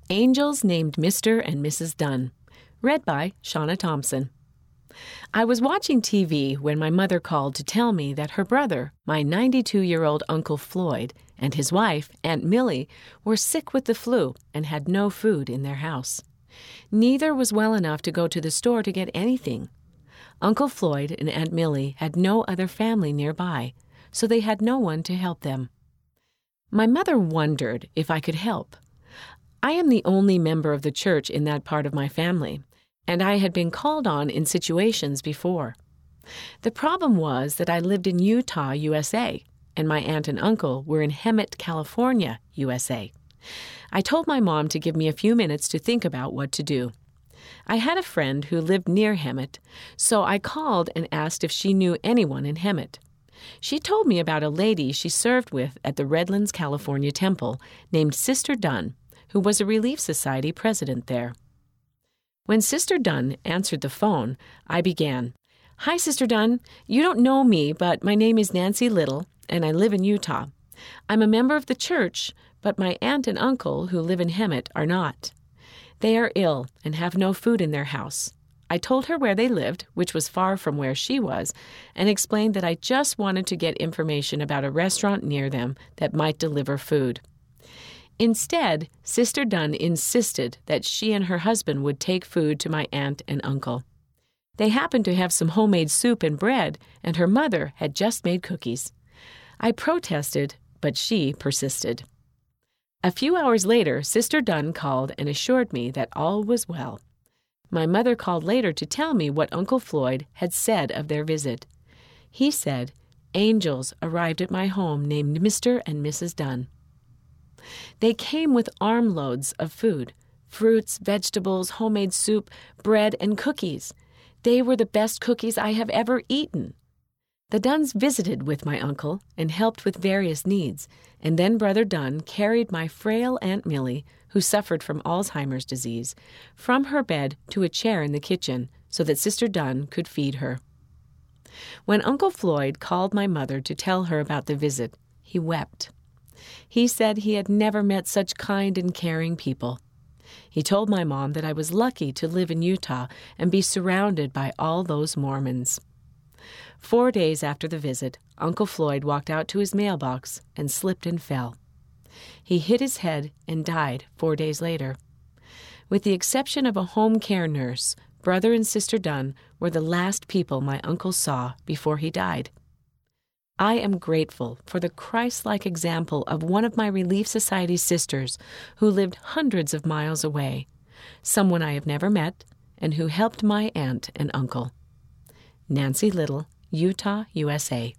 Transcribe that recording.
Angels Named Mr. and Mrs. Dunn. Read by Shauna Thompson. I was watching TV when my mother called to tell me that her brother, my 92-year-old Uncle Floyd, and his wife, Aunt Millie, were sick with the flu and had no food in their house. Neither was well enough to go to the store to get anything. Uncle Floyd and Aunt Millie had no other family nearby, so they had no one to help them. My mother wondered if I could help. I am the only member of the church in that part of my family, and I had been called on in situations before. The problem was that I lived in Utah, USA, and my aunt and uncle were in Hemet, California, USA. I told my mom to give me a few minutes to think about what to do. I had a friend who lived near Hemet, so I called and asked if she knew anyone in Hemet. She told me about a lady she served with at the Redlands, California temple named Sister Dunn, who was a Relief Society president there. When Sister Dunn answered the phone, I began, "Hi, Sister Dunn. You don't know me, but my name is Nancy Little, and I live in Utah. I'm a member of the church, but my aunt and uncle, who live in Hemet, are not. They are ill and have no food in their house." I told her where they lived, which was far from where she was, and explained that I just wanted to get information about a restaurant near them that might deliver food. Instead, Sister Dunn insisted that she and her husband would take food to my aunt and uncle. They happened to have some homemade soup and bread, and her mother had just made cookies. I protested, but she persisted. A few hours later, Sister Dunn called and assured me that all was well. My mother called later to tell me what Uncle Floyd had said of their visit. He said, "Angels arrived at my home named Mr. and Mrs. Dunn. They came with armloads of food, fruits, vegetables, homemade soup, bread, and cookies. They were the best cookies I have ever eaten." The Dunns visited with my uncle and helped with various needs, and then Brother Dunn carried my frail Aunt Millie, who suffered from Alzheimer's disease, from her bed to a chair in the kitchen so that Sister Dunn could feed her. When Uncle Floyd called my mother to tell her about the visit, he wept. He said he had never met such kind and caring people. He told my mom that I was lucky to live in Utah and be surrounded by all those Mormons. 4 days after the visit, Uncle Floyd walked out to his mailbox and slipped and fell. He hit his head and died 4 days later. With the exception of a home care nurse, Brother and Sister Dunn were the last people my uncle saw before he died. I am grateful for the Christ-like example of one of my Relief Society sisters who lived hundreds of miles away, someone I have never met, and who helped my aunt and uncle. Nancy Little, Utah, USA.